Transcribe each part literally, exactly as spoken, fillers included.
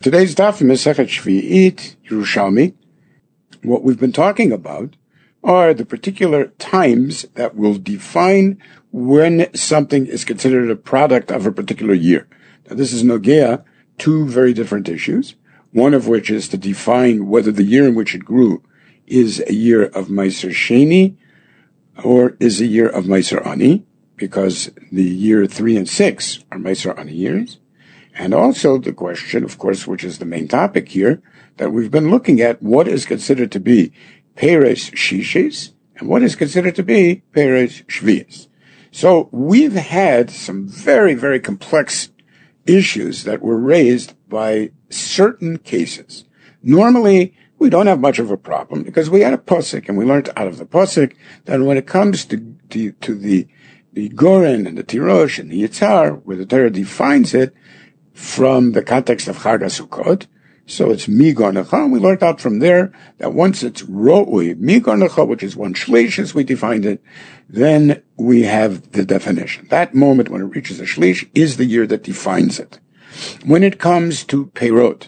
Today's daf in Masechet Shvi'it, Yerushalmi. What we've been talking about are the particular times that will define when something is considered a product of a particular year. Now, this is nogea, two very different issues, one of which is to define whether the year in which it grew is a year of Meiser Sheni or is a year of Meiser Ani, because the year three and six are Meiser Ani years. And also the question, of course, which is the main topic here, that we've been looking at what is considered to be Peres Shishis and what is considered to be Peres Shvias. So we've had some very, very complex issues that were raised by certain cases. Normally, we don't have much of a problem because we had a posik and we learned out of the posik that when it comes to, to, to the, the Goren and the Tirosh and the Yitzhar, where the Torah defines it, from the context of Chag HaSukkot. So it's Migor Necha. We learned out from there that once it's Ro'ui, Migor Necha, which is one shlish as we defined it, then we have the definition. That moment when it reaches a shlish is the year that defines it. When it comes to Perot,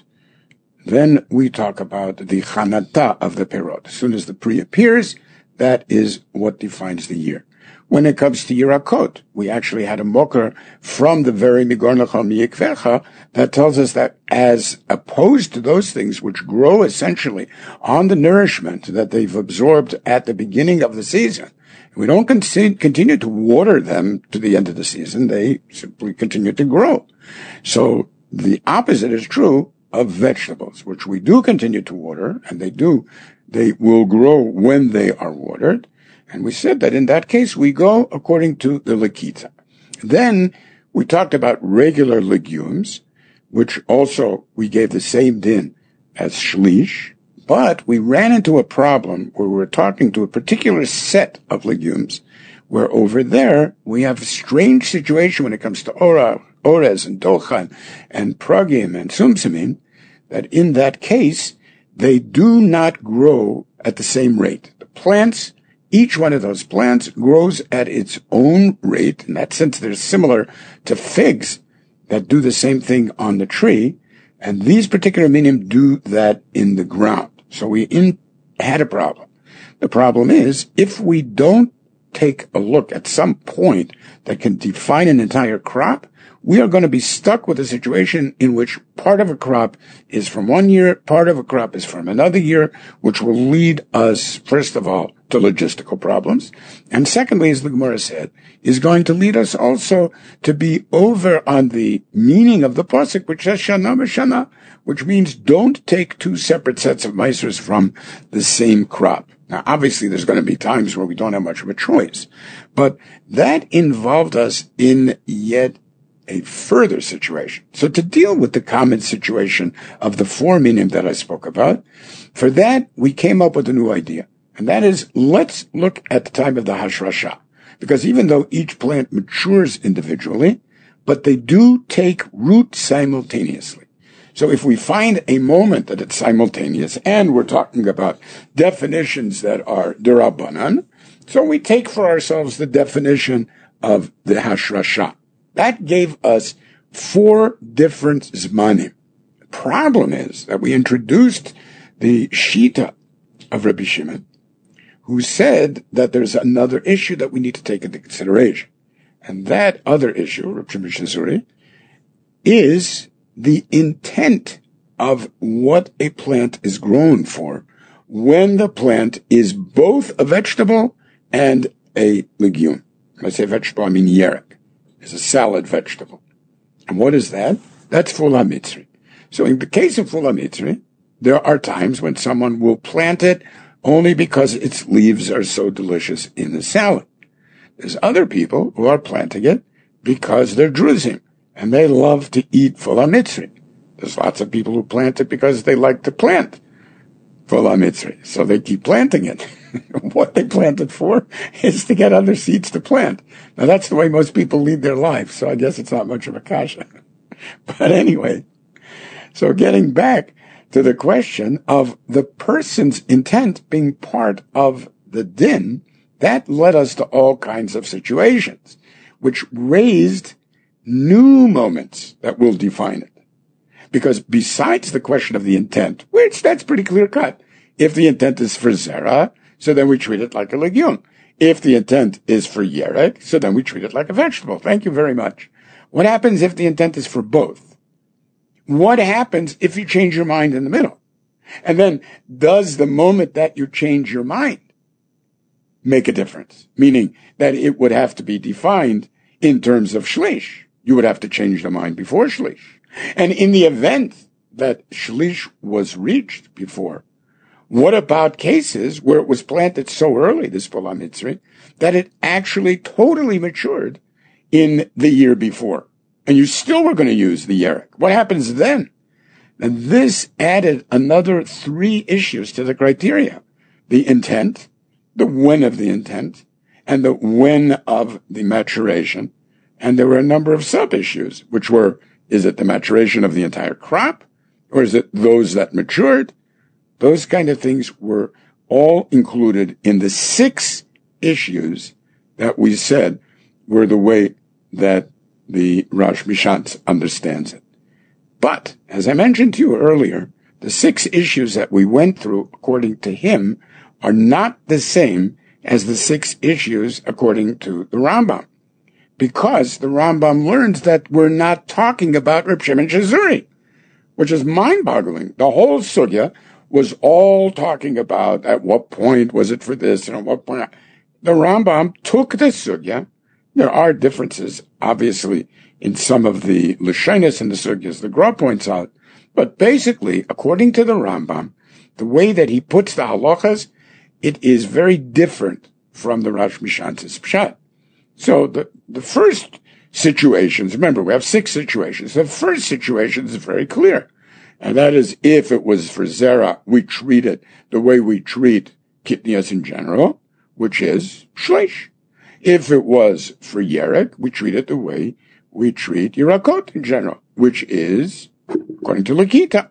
then we talk about the Chanata of the Perot. As soon as the pre appears, that is what defines the year. When it comes to Yirakot, we actually had a mocker from the very Migor Necha Miyikvecha that tells us that as opposed to those things which grow essentially on the nourishment that they've absorbed at the beginning of the season, we don't con- continue to water them to the end of the season, they simply continue to grow. So the opposite is true of vegetables, which we do continue to water, and they do, they will grow when they are watered. And we said that in that case, we go according to the Lekita. Then we talked about regular legumes, which also we gave the same din as shlish, but we ran into a problem where we were talking to a particular set of legumes, where over there we have a strange situation when it comes to ora, orez and dolchan and pragim and sumsimin, that in that case, they do not grow at the same rate. The plants Each one of those plants grows at its own rate. In that sense, they're similar to figs that do the same thing on the tree. And these particular minim do that in the ground. So we in, had a problem. The problem is, if we don't take a look at some point that can define an entire crop, we are going to be stuck with a situation in which part of a crop is from one year, part of a crop is from another year, which will lead us, first of all, to logistical problems. And secondly, as the Gemara said, is going to lead us also to be over on the meaning of the pasuk, which says shana b'shana, which means don't take two separate sets of meisers from the same crop. Now, obviously, there's going to be times where we don't have much of a choice, but that involved us in yet a further situation. So to deal with the common situation of the four minim that I spoke about, for that, we came up with a new idea. And that is, let's look at the time of the Hashrasha. Because even though each plant matures individually, but they do take root simultaneously. So if we find a moment that it's simultaneous, and we're talking about definitions that are derabanan, so we take for ourselves the definition of the Hashrasha. That gave us four different zmanim. The problem is that we introduced the shita of Rabbi Shimon, who said that there's another issue that we need to take into consideration. And that other issue, Rabbi Shimon Shizuri, is the intent of what a plant is grown for when the plant is both a vegetable and a legume. When I say vegetable, I mean yerek. It's a salad vegetable. And what is that? That's Fula Mitzri. So in the case of Fula Mitzri, there are times when someone will plant it only because its leaves are so delicious in the salad. There's other people who are planting it because they're druzim, and they love to eat Fula Mitzri. There's lots of people who plant it because they like to plant Fula Mitzri, so they keep planting it. What they plant it for is to get other seeds to plant. Now, that's the way most people lead their life, so I guess it's not much of a kasha. But anyway, so getting back to the question of the person's intent being part of the din, that led us to all kinds of situations, which raised new moments that will define it. Because besides the question of the intent, which that's pretty clear cut, if the intent is for zera, so then we treat it like a legume. If the intent is for yerek, so then we treat it like a vegetable. Thank you very much. What happens if the intent is for both? What happens if you change your mind in the middle? And then, does the moment that you change your mind make a difference? Meaning that it would have to be defined in terms of shlish. You would have to change the mind before shlish. And in the event that shlish was reached before, what about cases where it was planted so early, this Pola Mitzri, that it actually totally matured in the year before? And you still were going to use the yerek. What happens then? And this added another three issues to the criteria. The intent, the when of the intent, and the when of the maturation. And there were a number of sub-issues, which were, is it the maturation of the entire crop? Or is it those that matured? Those kind of things were all included in the six issues that we said were the way that the Rosh Mishantz understands it. But, as I mentioned to you earlier, the six issues that we went through, according to him, are not the same as the six issues according to the Rambam. Because the Rambam learns that we're not talking about Reb Shimon Shazuri, which is mind-boggling. The whole sugya was all talking about at what point was it for this and at what point. The Rambam took the sugya. There are differences, obviously, in some of the Lashonos and the sugyas the Gra points out. But basically, according to the Rambam, the way that he puts the halachas, it is very different from the Rosh Mishantz's pshat. So the, the first situations, remember, we have six situations. The first situation is very clear. And that is, if it was for zera, we treat it the way we treat kitnias in general, which is shlish. If it was for yerek, we treat it the way we treat yirakot in general, which is according to Lakita.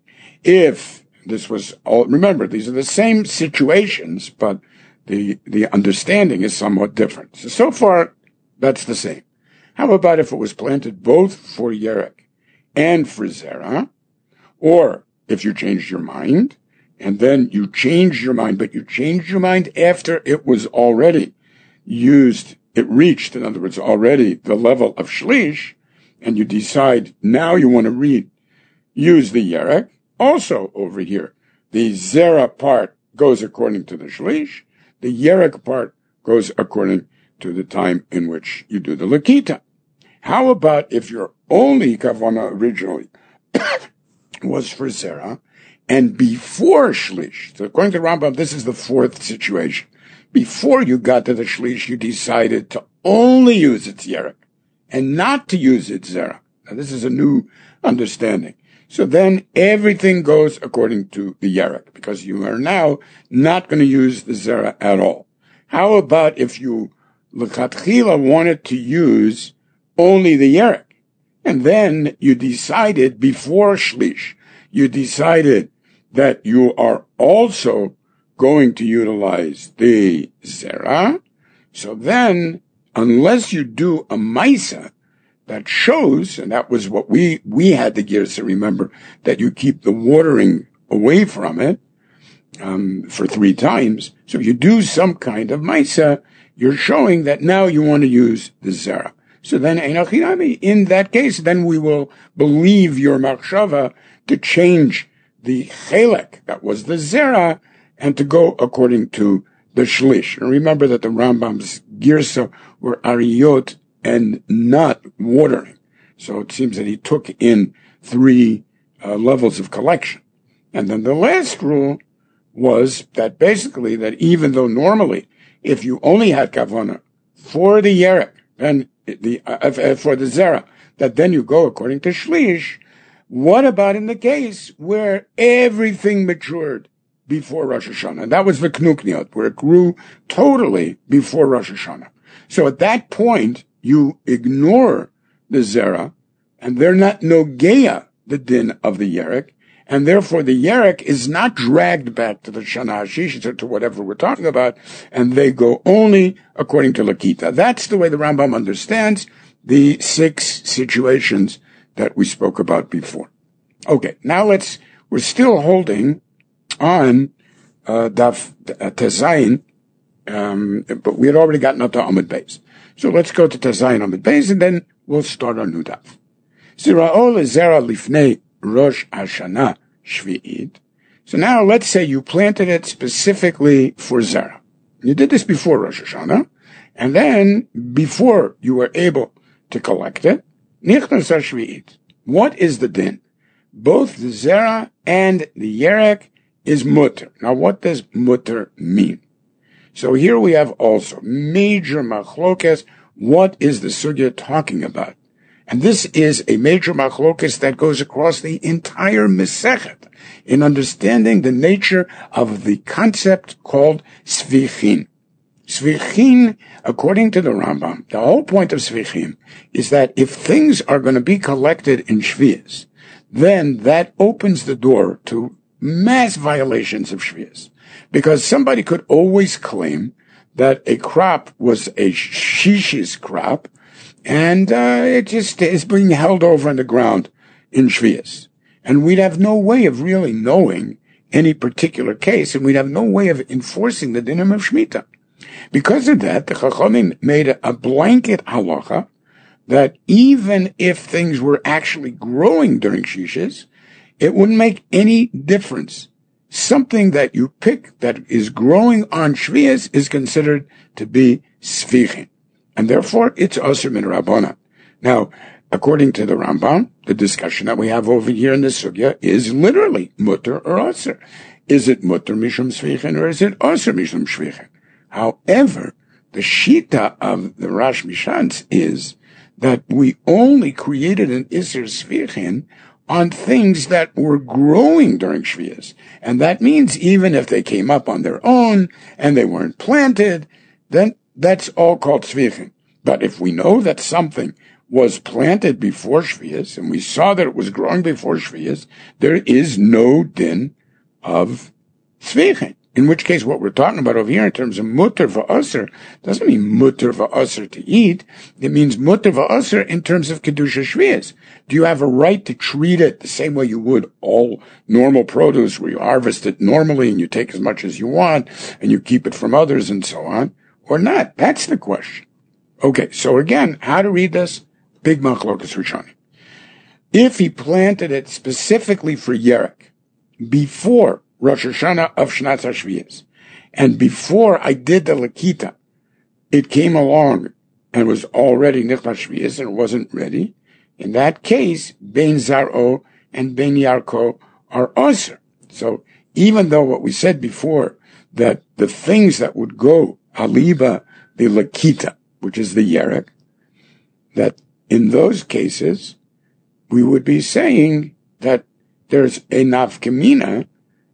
If this was all, remember, these are the same situations, but the, the understanding is somewhat different. So, so far, that's the same. How about if it was planted both for yerek and for zera? Or if you changed your mind, and then you changed your mind, but you changed your mind after it was already used, it reached, in other words, already the level of shlish, and you decide now you want to read, use the yerek. Also over here, the zera part goes according to the shlish, the yerek part goes according to the time in which you do the lakita. How about if your only kavana originally was for zera, and before shlish, so according to Rambam, this is the fourth situation. Before you got to the shlish, you decided to only use its yerek and not to use its zera. Now, this is a new understanding. So then everything goes according to the yerek, because you are now not going to use the zera at all. How about if you, l'chatchila, wanted to use only the yerek, and then you decided before shlish, you decided that you are also going to utilize the zera, so then, unless you do a maisa that shows, and that was what we, we had the gears to remember, that you keep the watering away from it, um, for three times. So if you do some kind of maisa, you're showing that now you want to use the zera. So then, in that case, then we will believe your machshava to change the chelek, that was the zera, and to go according to the shlish. And remember that the Rambam's girsa were ariyot and not watering. So it seems that he took in three uh, levels of collection. And then the last rule was that basically that even though normally, if you only had kavana for the yerek, then the uh, for the zera, that then you go according to shlish. What about in the case where everything matured before Rosh Hashanah? And that was the knukniot, where it grew totally before Rosh Hashanah. So at that point, you ignore the zera, and they're not nogeya, the din of the yerek, and therefore the yerek is not dragged back to the Shana Hashish, or to whatever we're talking about, and they go only according to Lakita. That's the way the Rambam understands the six situations that we spoke about before. Okay, now let's, we're still holding on uh, Daf uh, Tezayin, um, but we had already gotten up to Amud Beis. So let's go to Tezayin Amud Beis, and then we'll start our new Daf. Zira'o lezera lifnei Rosh Hashanah Shvi'it. So now let's say you planted it specifically for Zera. You did this before Rosh Hashanah, and then before you were able to collect it, Nichnas Shvi'it. What is the din? Both the Zera and the Yerek is mutter. Now what does mutter mean? So here we have also major machlokes. What is the sugya talking about? And this is a major machlokes that goes across the entire Masechet in understanding the nature of the concept called svichin. Svichin, according to the Rambam, the whole point of svichin is that if things are going to be collected in shvias, then that opens the door to mass violations of shvias. Because somebody could always claim that a crop was a shishis crop, and uh, it just is being held over on the ground in shvias. And we'd have no way of really knowing any particular case, and we'd have no way of enforcing the dinim of Shemitah. Because of that, the Chachamim made a, a blanket halacha that even if things were actually growing during shishis, it wouldn't make any difference. Something that you pick that is growing on shvias is considered to be svichin. And therefore, it's Asr min Rabbanan. Now, according to the Rambam, the discussion that we have over here in the Sugya is literally mutter or Asr. Is it mutter mishum svichin or is it Asr mishum svichin? However, the shita of the Rosh Mishans is that we only created an Isser svichin on things that were growing during shvias. And that means even if they came up on their own and they weren't planted, then that's all called svichin. But if we know that something was planted before shvias, and we saw that it was growing before shvias, there is no din of svichin. In which case, what we're talking about over here in terms of mutter v'aser doesn't mean mutter v'aser to eat. It means mutter v'aser in terms of kedusha shvias. Do you have a right to treat it the same way you would all normal produce, where you harvest it normally and you take as much as you want and you keep it from others and so on, or not? That's the question. Okay, so again, how to read this? Big machlokas rishonim. If he planted it specifically for Yerek before Rosh Hashanah of Shnat HaShviyas, and before I did the Lakita, it came along and was already Nichnas Shviyas and it wasn't ready, in that case, Bein Zar'o and Bein Yarko are Osir. So even though what we said before, that the things that would go, Haliba, the Lakita, which is the Yerek, that in those cases, we would be saying that there's a nafkamina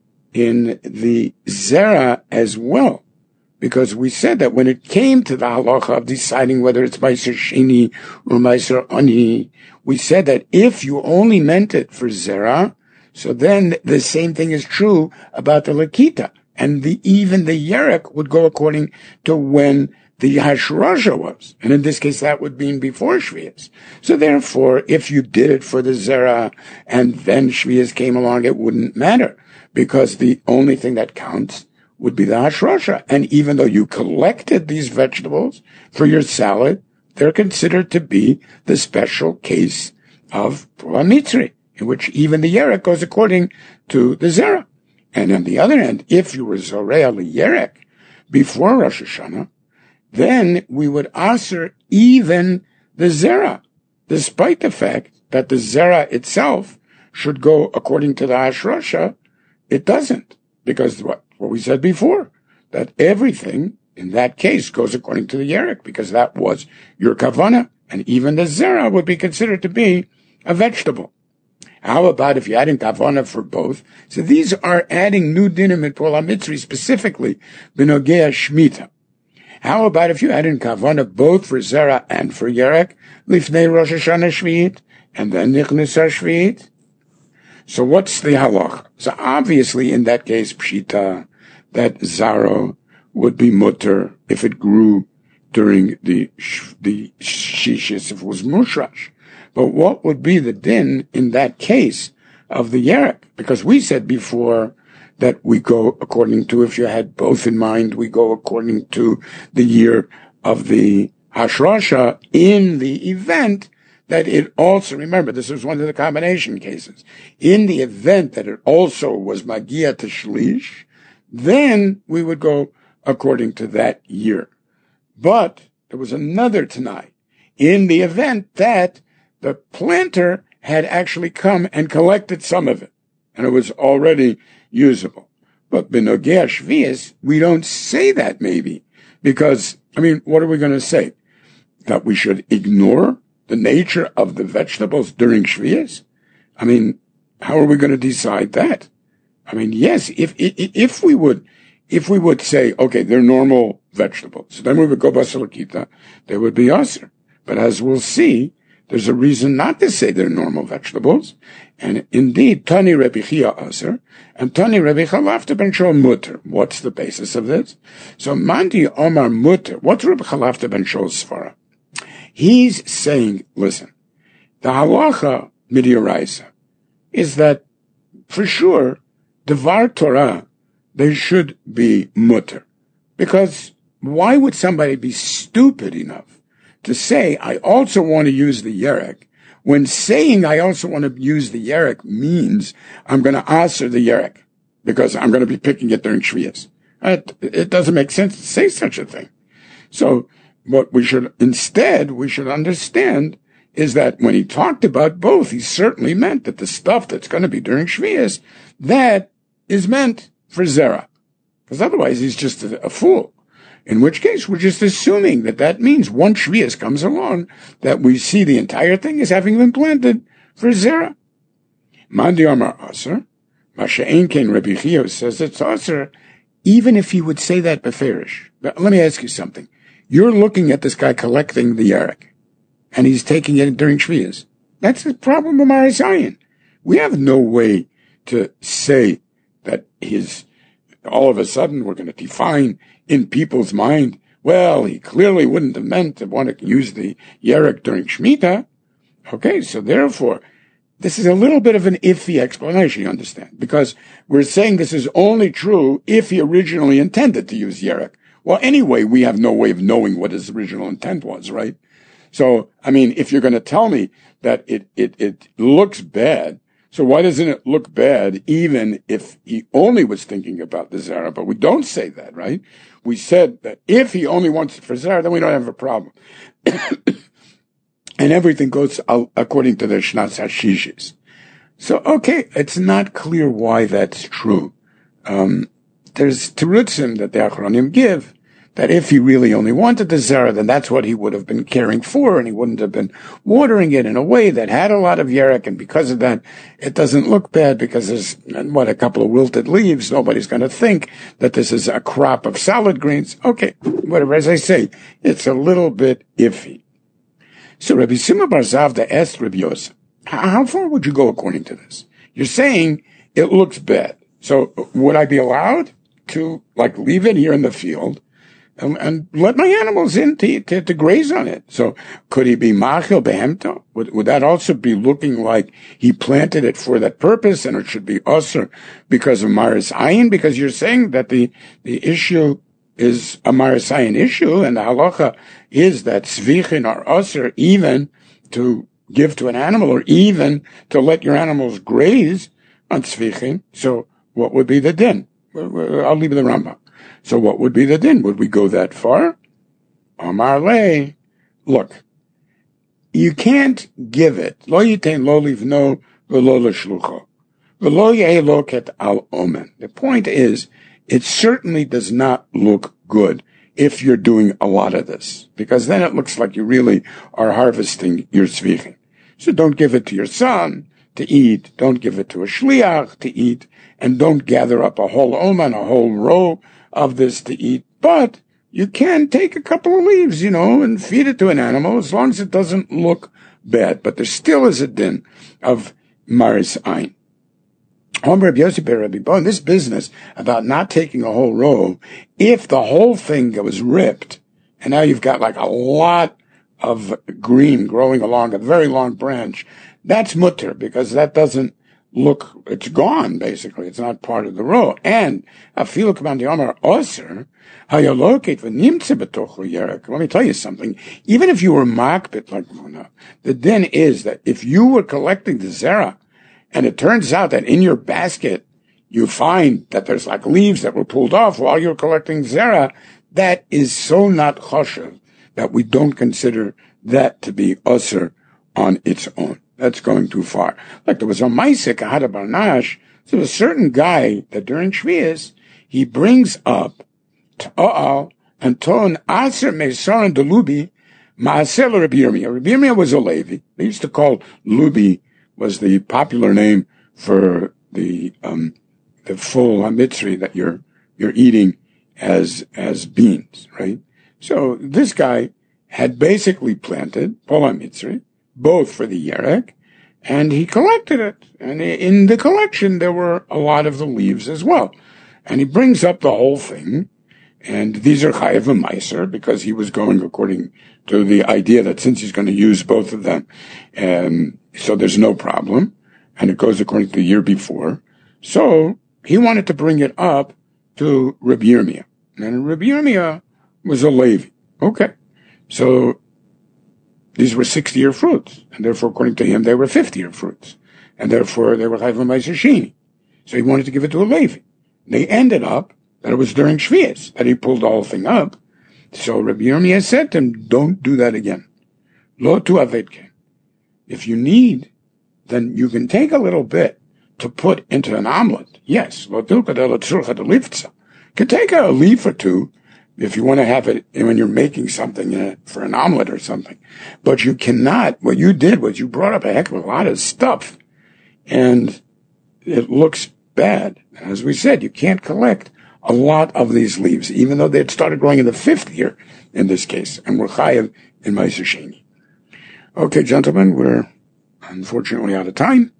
in the Zera as well. Because we said that when it came to the halacha of deciding whether it's Meiser Sheni or Meiser Ani, we said that if you only meant it for Zera, so then the same thing is true about the Lakita. And the, even the Yerek would go according to when the Hashrasha was. And in this case, that would be before Shvias. So therefore, if you did it for the Zera and then Shvias came along, it wouldn't matter. Because the only thing that counts would be the Hashrasha. And even though you collected these vegetables for your salad, they're considered to be the special case of Pura Mitzri, in which even the Yerek goes according to the Zera. And on the other hand, if you were Zorea Yerek before Rosh Hashanah, then we would answer even the Zera, despite the fact that the Zera itself should go according to the Hashrasha. It doesn't, because what, what we said before, that everything in that case goes according to the Yerek, because that was your kavana, and even the Zera would be considered to be a vegetable. How about if you add in kavana for both? So these are adding new dinim in Pula Mitzri, specifically Benogea Shemitah. How about if you add in kavana both for Zera and for Yerek, Lifnei Rosh Hashanah Shvi'it, and then Nichnas Shvi'it? So what's the halacha? So obviously in that case, pshita, that zaro would be mutter if it grew during the the shishis, if it was mushrash. But what would be the din in that case of the Yerek, because we said before that we go according to, if you had both in mind, we go according to the year of the Hashrasha in the event that it also, remember, this is one of the combination cases, in the event that it also was Magia to Shlish, then we would go according to that year. But there was another Tanai, in the event that the planter had actually come and collected some of it, and it was already usable. But Benogea Shvius, we don't say that maybe, because, I mean, what are we going to say? That we should ignore the nature of the vegetables during Shvius? I mean, how are we going to decide that? I mean, yes, if, if, if we would, if we would say, okay, they're normal vegetables, then we would go basalakita, they would be aser. But as we'll see, there's a reason not to say they're normal vegetables. And indeed, Tani Rebbe Chia aser, and Tani Rebbe Chalafta ben Shol mutter. What's the basis of this? So Mandi Omar mutter. What's Rebbe Chalafta ben Shol's svara? He's saying, listen, the halacha midiraisa is that for sure, Devar Torah, they should be mutter. Because why would somebody be stupid enough to say, I also want to use the yerek, when saying I also want to use the yerek means I'm going to aser the yerek, because I'm going to be picking it during Shvius. It, it doesn't make sense to say such a thing. So, what we should, instead, we should understand is that when he talked about both, he certainly meant that the stuff that's going to be during Shvius, that is meant for Zerah. Because otherwise he's just a, a fool. In which case, we're just assuming that that means once Shvius comes along, that we see the entire thing as having been planted for Zerah. Mandi Amar Aser, Masha'en Ken Rebbe Chia says it's Aser, even if he would say that beferish. But let me ask you something. You're looking at this guy collecting the Yerek, and he's taking it during Shvius. That's the problem of Mari Zion. We have no way to say that his, all of a sudden we're going to define in people's mind, well, he clearly wouldn't have meant to want to use the Yerek during Shemitah. Okay, so therefore, this is a little bit of an iffy explanation, you understand, because we're saying this is only true if he originally intended to use Yerek. Well, anyway, we have no way of knowing what his original intent was, right? So, I mean, if you're going to tell me that it, it, it looks bad, so why doesn't it look bad even if he only was thinking about the Zara? But we don't say that, right? We said that if he only wants it for Zara, then we don't have a problem. And everything goes according to the Shnaz Hashishis. So, okay, it's not clear why that's true. Um, there's terutzim that the Achronim give, that if he really only wanted the Zera, then that's what he would have been caring for, and he wouldn't have been watering it in a way that had a lot of Yerek, and because of that, it doesn't look bad, because there's, what, a couple of wilted leaves. Nobody's going to think that this is a crop of salad greens. Okay, whatever, as I say, it's a little bit iffy. So Rabbi Simon bar Zavda asked Rabbi Yosef, how far would you go according to this? You're saying it looks bad. So would I be allowed to, like, leave it here in the field and, and let my animals in to, to, to graze on it? So could he be machil behemto? Would, would that also be looking like he planted it for that purpose and it should be usher because of Maris Ayin? Because you're saying that the, the issue is a Maris Ayin issue, and the halacha is that svichin are usher even to give to an animal, or even to let your animals graze on tzvichin. So what would be the din? I'll leave the Rambam. So what would be the din? Would we go that far? Amar le, look, you can't give it. Lo yitain lo livno v'lo l'shlucho v'lo ye'elo ket al omen. The point is, it certainly does not look good if you're doing a lot of this, because then it looks like you really are harvesting your tzvichin. So don't give it to your son to eat, don't give it to a shliach to eat, and don't gather up a whole oman, a whole row of this to eat. But you can take a couple of leaves, you know, and feed it to an animal, as long as it doesn't look bad. But there still is a din of maris ayin. This business about not taking a whole row, if the whole thing was ripped, and now you've got like a lot of green growing along a very long branch, that's mutter, because that doesn't look, it's gone, basically. It's not part of the rule. And, afilu k'man di'amar oser, hayalokit v'nimtze b'toch yerek. Let me tell you something. Even if you were makbit like Muna, the din is that if you were collecting the zera, and it turns out that in your basket, you find that there's like leaves that were pulled off while you're collecting zera, that is so not choshev that we don't consider that to be usher on its own. That's going too far. Like there was a Maisik, Ahad Barnash, so a certain guy that during Shvias, he brings up Ta'al and Ton Aser Mesaran Delubi Maasel Rabbi Yirmiyah. Rabbi Yirmiyah was a Levi. They used to call Lubi was the popular name for the um the full hamitzri that you're you're eating as as beans, right? So this guy had basically planted Pol hamitzri, both for the yerek, and he collected it. And in the collection, there were a lot of the leaves as well. And he brings up the whole thing, and these are chayav v'maiser, because he was going according to the idea that since he's going to use both of them, um, so there's no problem, and it goes according to the year before. So he wanted to bring it up to Rabbi Yirmiyah. And Rabbi Yirmiyah was a Levi. Okay. So these were sixty-year fruits, and therefore, according to him, they were fifty-year fruits, and therefore they were chayav v'maiser sheni. So he wanted to give it to a Levi. They ended up that it was during Shvias that he pulled the whole thing up. So Rabbi Yirmiyah said to him, don't do that again. Lo tu avedke. If you need, then you can take a little bit to put into an omelet. Yes, lo tilka de la tzurcha de lifza. You can take a leaf or two if you want to have it when you're making something uh, for an omelet or something. But you cannot, what you did was you brought up a heck of a lot of stuff, and it looks bad. As we said, you can't collect a lot of these leaves, even though they had started growing in the fifth year in this case, and we're chayav in Ma'aser Sheni. Okay, gentlemen, we're unfortunately out of time,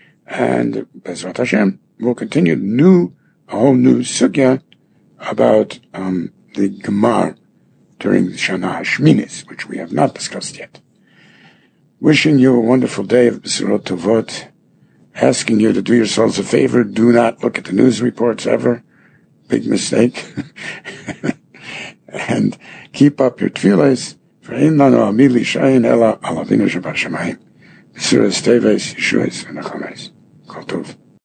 and Bezrat Hashem, we'll continue new, a whole new sugya about um, the Gemar during Shana Hashminis, which we have not discussed yet. Wishing you a wonderful day of B'surot Tovot, asking you to do yourselves a favor, do not look at the news reports ever. Big mistake. And keep up your tefillas. V'ein lanu amid lishayin ela al Avinu shebashamayim. B'suras teves, yeshuas, v'nachames. Kol tov.